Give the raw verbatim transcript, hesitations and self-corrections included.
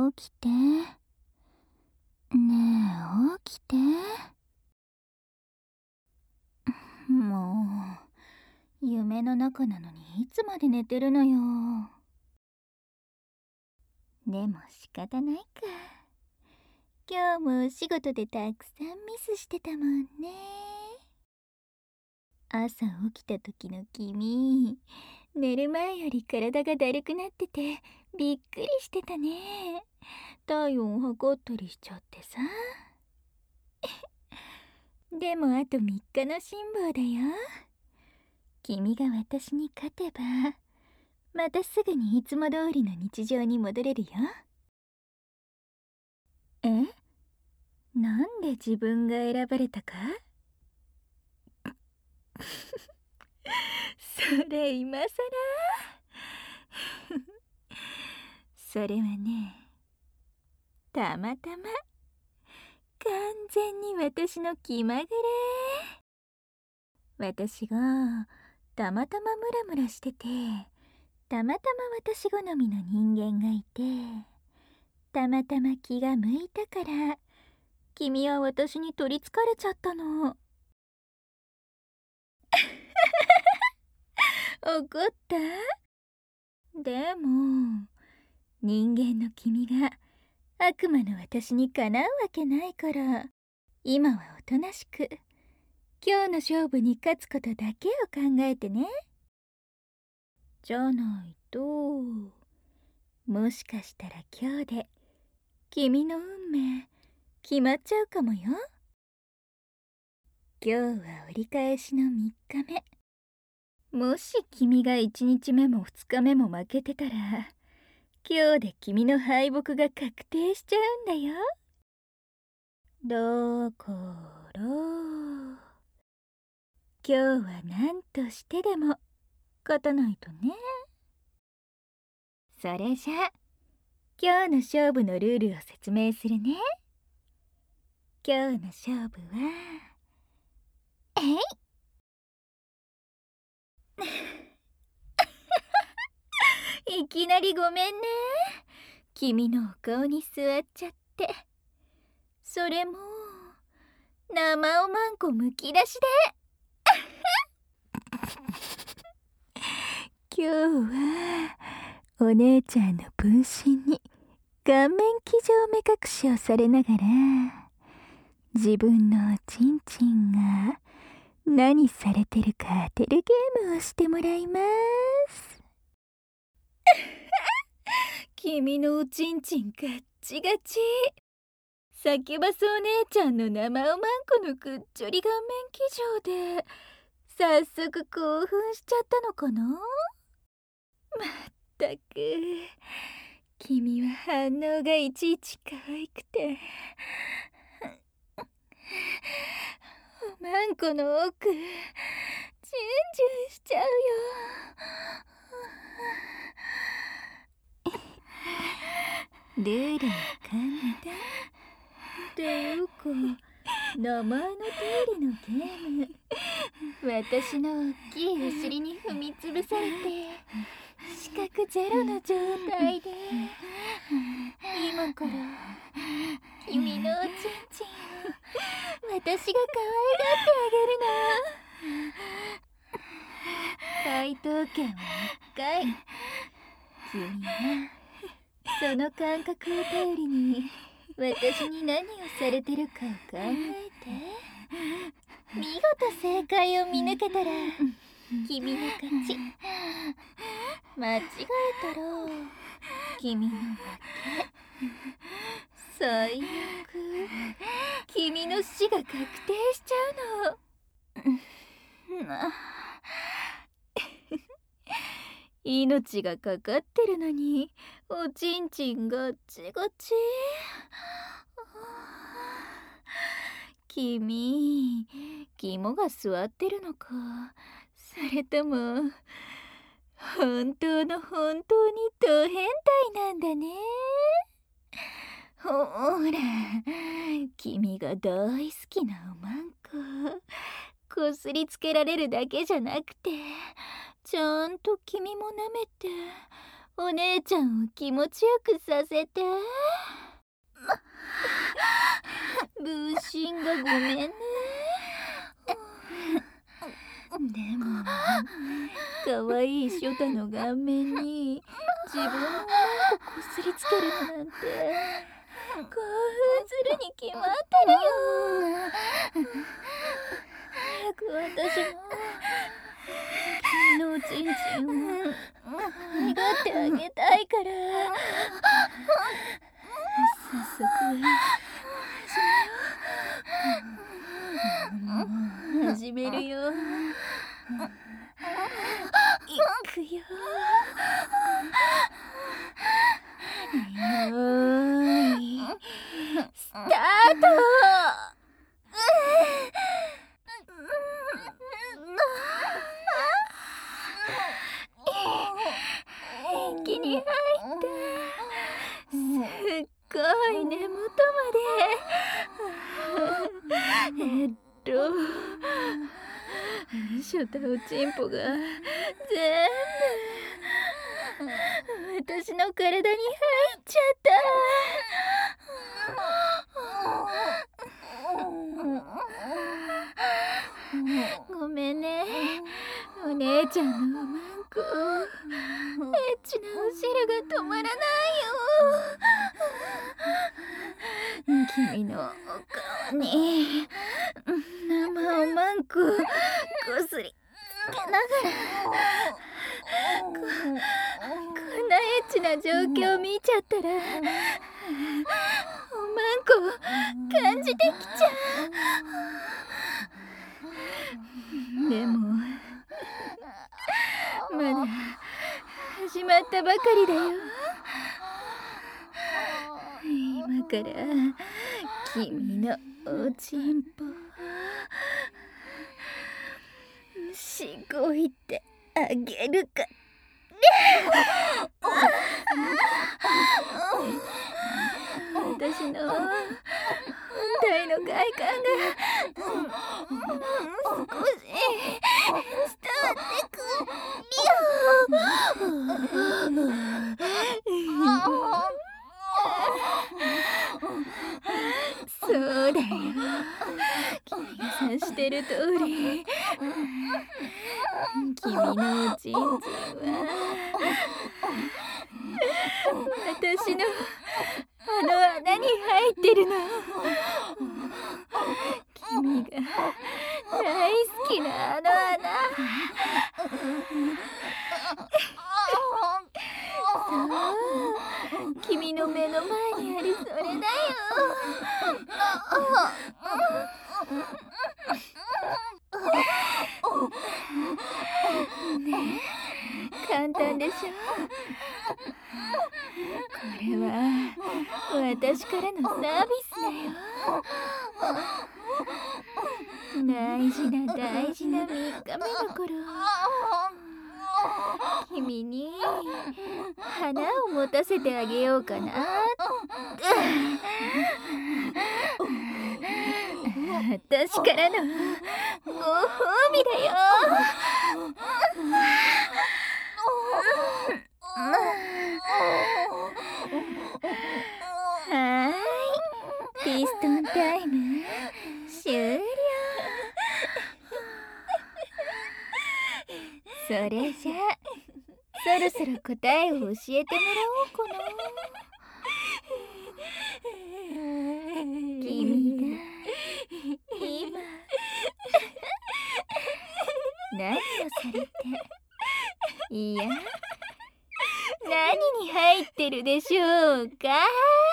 起きて。ねえ、起きて。もう、夢の中なのにいつまで寝てるのよ。でも仕方ないか。今日もお仕事でたくさんミスしてたもんね。朝起きた時の君、寝る前より体がだるくなっててびっくりしてたね。体温測ったりしちゃってさ。でもあとみっかの辛抱だよ。君が私に勝てばまたすぐにいつも通りの日常に戻れるよ。え？なんで自分が選ばれたか？それ今さらそれはね、たまたま完全に私の気まぐれ。私がたまたまムラムラしてて、たまたま私好みの人間がいて、たまたま気が向いたから君は私に取りつかれちゃったの。怒った？でも人間の君が悪魔の私にかなうわけないから、今はおとなしく今日の勝負に勝つことだけを考えてね。じゃないと、もしかしたら今日で君の運命決まっちゃうかもよ。今日は折り返しのみっかめ。もし君がいちにちめもふつかめも負けてたら、今日で君の敗北が確定しちゃうんだよ。だから今日は何としてでも勝たないとね。それじゃあ今日の勝負のルールを説明するね。今日の勝負は、えいいきなりごめんね。君のお顔に座っちゃって。それも生おまんこむき出しで今日はお姉ちゃんの分身に顔面騎乗目隠しをされながら、自分のおちんちんが何されてるか当てるゲームをしてもらいます。君のおちんちんガッチガチ。サキュバスお姉ちゃんの生おまんこのくっちょり顔面騎乗で早速興奮しちゃったのかな。まったく君は反応がいちいち可愛くて、おまんこの奥ジュンジュンしちゃうよ。ルールは簡単っていうか、名前の通りのゲーム。私の大きいお尻に踏みつぶされて視覚ゼロの状態で、今から君のおちんちんを私が可愛がってあげるの。回答権は一回。君はその感覚を頼りに私に何をされてるかを考えて。見事正解を見抜けたら君の勝ち。間違えたら君の負け。最悪、君の死が確定しちゃうの。命がかかってるのにおちんちんガッチガチ。君、肝が据わってるのか、それとも本当の本当にド変態なんだね。ほら、君が大好きなおまんここすりつけられるだけじゃなくて、ちゃんと君も舐めてお姉ちゃんを気持ちよくさせて。 ブーシンがごめんね。でも可愛いショタの顔面に自分のおまんここすりつけるのなんて興奮するに決まってるよ。早く私も君のおちんちんを可愛がってあげたいから。早速始めるよ。いくよ。よーいスタート。息に入った。すっごい根元まで。えっとショタおちんぽが全部私の体に入っちゃった。ごめんね、お姉ちゃんのおまんこ。エッチなお汁が止まらないよ。君のお顔に生おまんここすりつけながらこ, こんなエッチな状況見ちゃったらおまんこ感じてきちゃう。でもまだ始まったばかりだよ。今から君のおちんぽしごいてあげるか。私の本体の快感が少し伝わってくるよ。そうだよ。君が察してる通り君のおちんちんは私のあの穴に入ってるの。君が大好きなあの穴。そう、君の目の前にあるそれだよ。ねえ、簡単でしょ。これは私からのサービスだよ。大事な大事なみっかめの頃、君に花を持たせてあげようかなって。私からのご褒美だよ。はーい、ピストンタイム終了。それじゃあそろそろ答えを教えてもらおうかな。君が今何をされて、いや何に入ってるでしょうか。